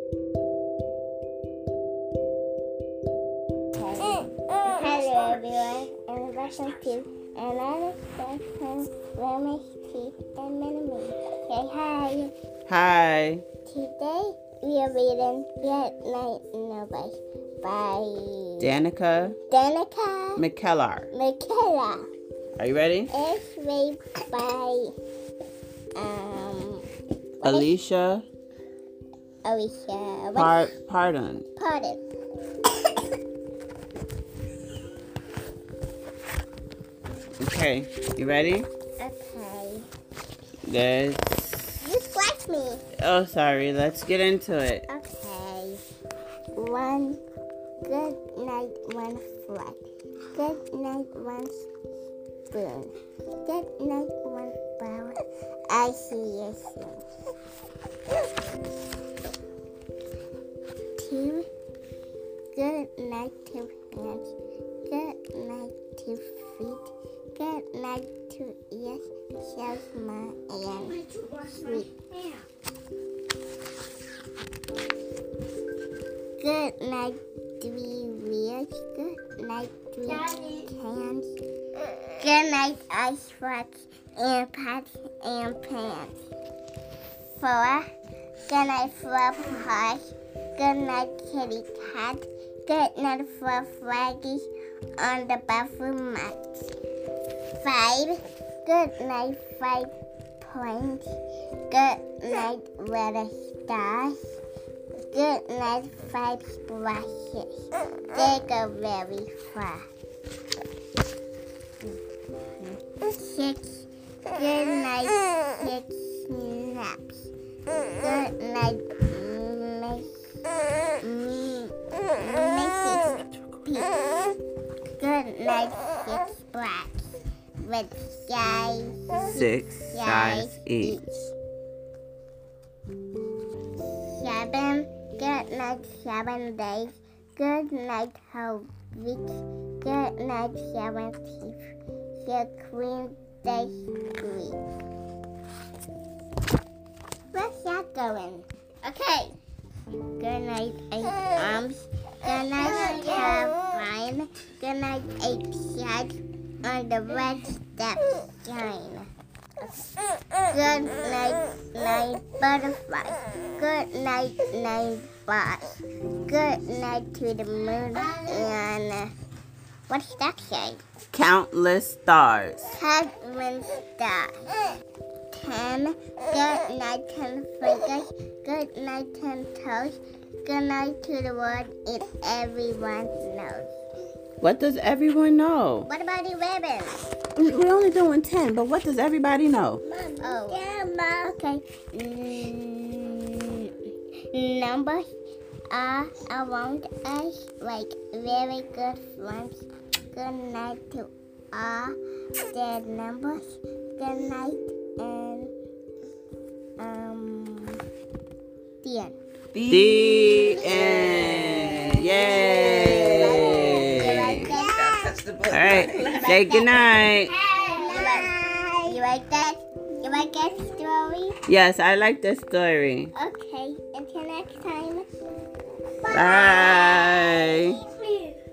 Hello everyone, and welcome to another session with Miss T and Minnie. Say hi. Hi. Today we are reading Good Night Nobody by Danica McKellar. Are you ready? It's read by Alicia Pardon. Okay, you ready? Okay. Let's... You scratched me. Oh, sorry. Let's get into it. Okay. One good night, one flag. Good night, one spoon. Good night, one flower. I see you soon. Two. Good night, two hands. Good night, two feet. Good night, two ears. Shall smile and sweet. Good night, three wheels. Good night, three cans. Good night, ice rocks and pots and pans. Four. Good night, four horse. Good night, kitty cat. Good night, four flaggies on the bathroom mat. Five. Good night, 5 points. Good night, little stars. Good night, 5 splashes. They go very far. 6. Good night, 6 snaps. Good night, Mrs. Peach. Good night, 6 blacks with size 6 size each. 7. Good night, 7 days. Good night, whole weeks. Good night, 7 teeth. The queen they sleep. Where's that going? Okay. Good night, 8 arms. Good night, Caroline. Good night, 8 sides on the red steps shine. Good night, 9 butterflies. Good night, 9 bars. Good night to the moon and what's that say? Countless stars. Countless stars. 10. Good night, 10 fingers. Good night, 10 toes. Good night to the world and everyone knows. What does everyone know? What about the ribbons? We're only doing 10, but what does everybody know? Oh, okay. Numbers are around us like very good friends. Good night to all the numbers. Good night and the end. The end. Yay! All right. Say goodnight. You like that? You like that story? Yes, I like this story. Okay. Until next time. Bye.